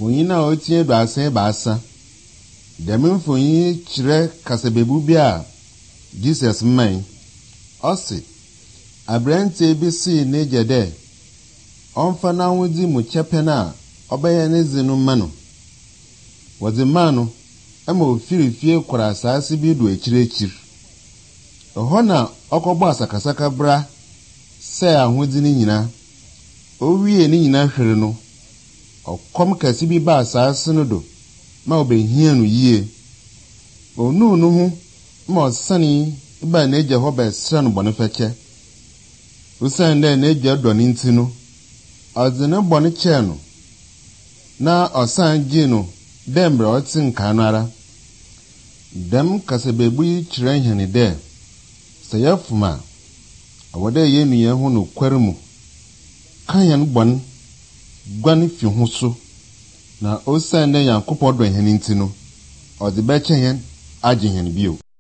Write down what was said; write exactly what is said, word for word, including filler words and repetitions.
Mfonyin a otie do asen ba asa. Dem mfonyin kire kasabebu bi a Jesus man. Osi abrante bi si ne jede. Onfa na wudi mu chepe na obeye ne zinu manu. Wazi manu ama ofiri fie kwara asase bi do ekirechir. Oho na okogbo asakasaka bra se ahudi ni nyina. Owie ni nyina hwere no. Okom kasi bi ba asase no do ma obehia no yie. Onu no hu ma osani ba na eje ho ba sra no bone feche. Usan de na eje do ni ntino. Ozene bone che no na osan gi no dembre otin kanara. Dem kasabebu yi kire hene de sayafuma awode ye nuye hu no kwaru kanyan bon gwan fi ho so na osan de Yankopɔ do hene ntino odi be che hen age hen bio.